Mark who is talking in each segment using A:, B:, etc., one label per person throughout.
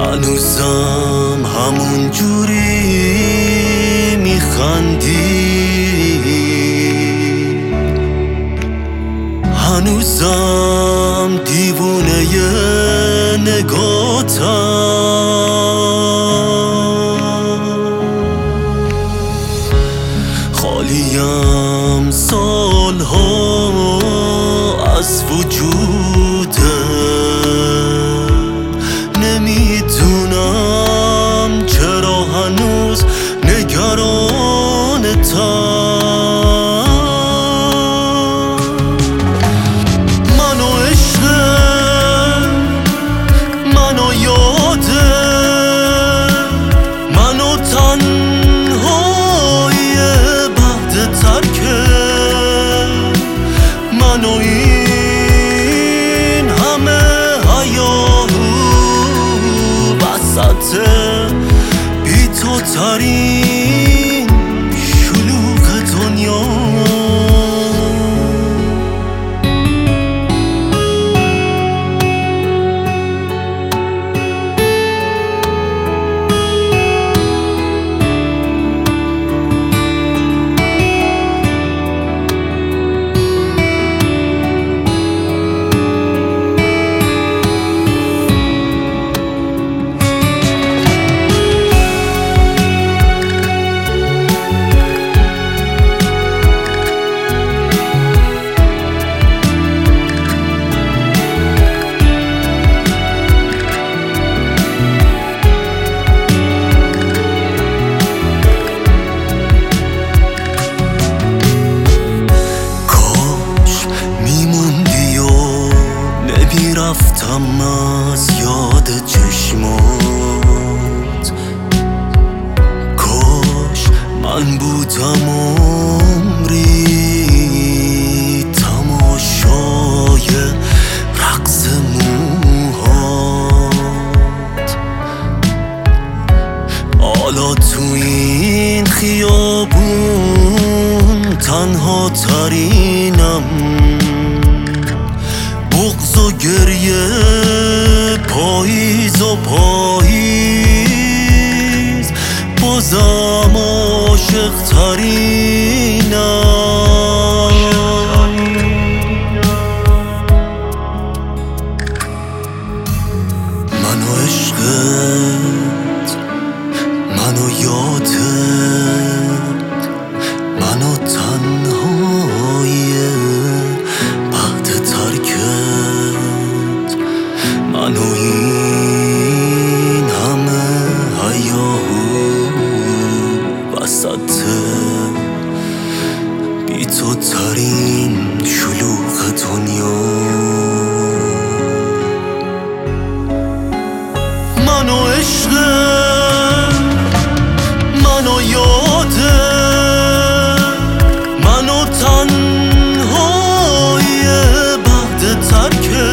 A: هنوزم همون جوری میخندی، هنوزم دیوونه نگاتم، خالیم سالها از وجوده، نمیدونم چرا هنوز نگرانتم. منو عشق، منو یاده، منو تنهایی بعد ترکه، منو این همه هیاهو وسط بی تو ترین شلوغ دنیا. رفتم از یاد چشمات، کاش من بودم عمری تماشای رقص موهات. حالا تو این خیابون تنها ترینم، بغض و گریه پاییز و پاییز، بازم عاشق ترینم. منو عشقت، منو یادت، منو تنهایی بعد ترکت، منو این همه هیاهو وسط بی تو ترین شلوغ دنیا. منو عشق، منو یاده، منو تنهایی بعد ترکه،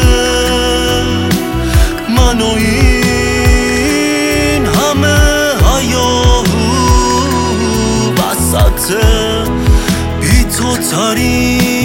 A: منو این همه هیاهو وسط بی تو ترین